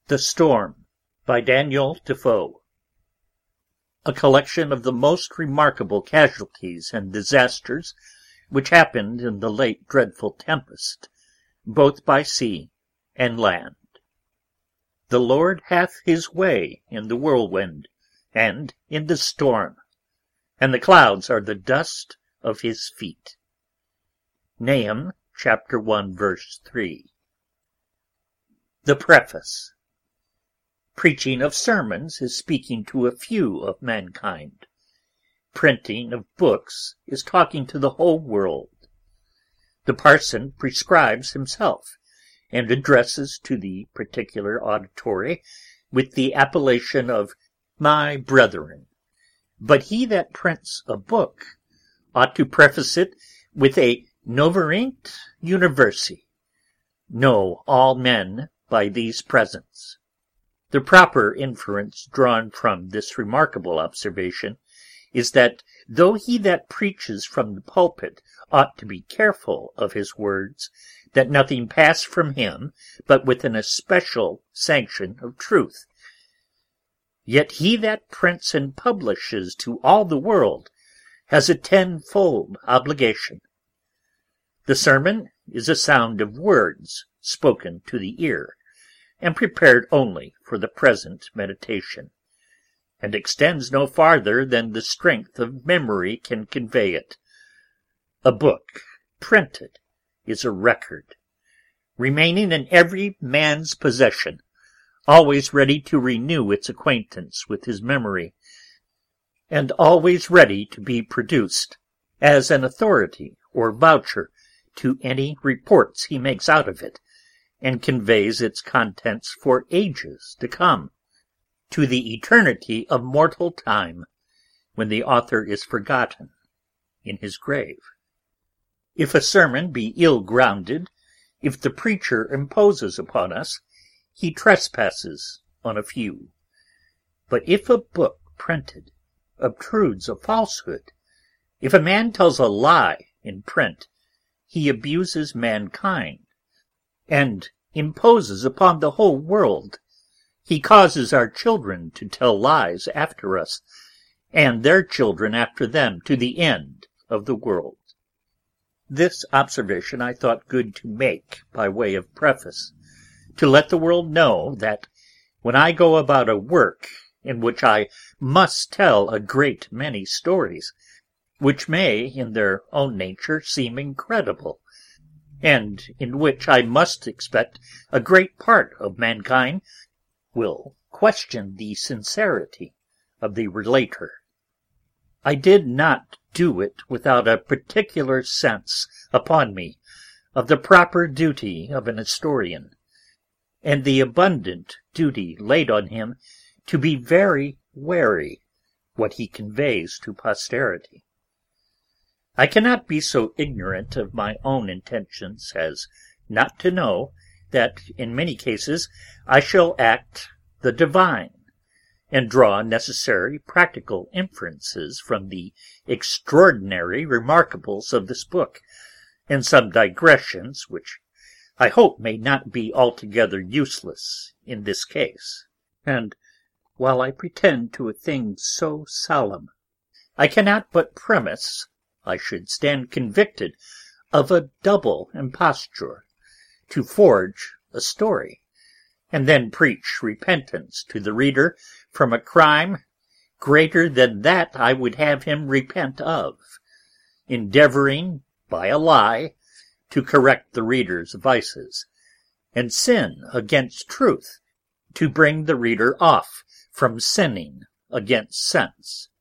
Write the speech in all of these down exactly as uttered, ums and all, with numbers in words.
The Storm by Daniel Defoe. A collection of the most remarkable casualties and disasters which happened in the late dreadful tempest, both by sea and land. The Lord hath his way in the whirlwind and in the storm, and the clouds are the dust of his feet. Nahum chapter one verse three. The Preface. Preaching of sermons is speaking to a few of mankind. Printing of books is talking to the whole world. The parson prescribes himself, and addresses to the particular auditory with the appellation of my brethren. But he that prints a book ought to preface it with a noverint universi. Know all men by these presents. The proper inference drawn from this remarkable observation is that though he that preaches from the pulpit ought to be careful of his words, that nothing pass from him but with an especial sanction of truth, yet he that prints and publishes to all the world has a tenfold obligation. The sermon is a sound of words spoken to the ear, and prepared only for the present meditation, and extends no farther than the strength of memory can convey it. A book printed is a record, remaining in every man's possession, always ready to renew its acquaintance with his memory, and always ready to be produced as an authority or voucher to any reports he makes out of it, and conveys its contents for ages to come, to the eternity of mortal time, when the author is forgotten in his grave. If a sermon be ill-grounded, if the preacher imposes upon us, he trespasses on a few. But if a book printed obtrudes a falsehood, if a man tells a lie in print, he abuses mankind, and imposes upon the whole world. He causes our children to tell lies after us, and their children after them, to the end of the world. This observation I thought good to make by way of preface, to let the world know that when I go about a work in which I must tell a great many stories, which may in their own nature seem incredible, and in which I must expect a great part of mankind will question the sincerity of the relater, I did not do it without a particular sense upon me of the proper duty of an historian, and the abundant duty laid on him to be very wary what he conveys to posterity. I cannot be so ignorant of my own intentions as not to know that in many cases I shall act the divine, and draw necessary practical inferences from the extraordinary remarkables of this book, and some digressions which I hope may not be altogether useless in this case. And while I pretend to a thing so solemn, I cannot but premise I should stand convicted of a double imposture, to forge a story, and then preach repentance to the reader from a crime greater than that I would have him repent of, endeavoring by a lie to correct the reader's vices, and sin against truth to bring the reader off from sinning against sense.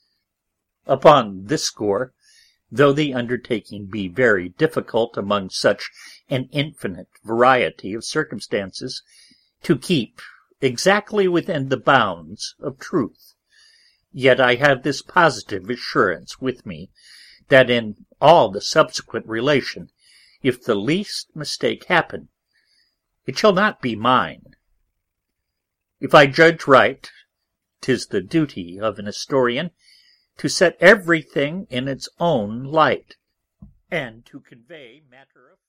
Upon this score, though the undertaking be very difficult among such an infinite variety of circumstances, to keep exactly within the bounds of truth, yet I have this positive assurance with me, that in all the subsequent relation, if the least mistake happen, it shall not be mine. If I judge right, 'tis the duty of an historian to set everything in its own light, and to convey matter of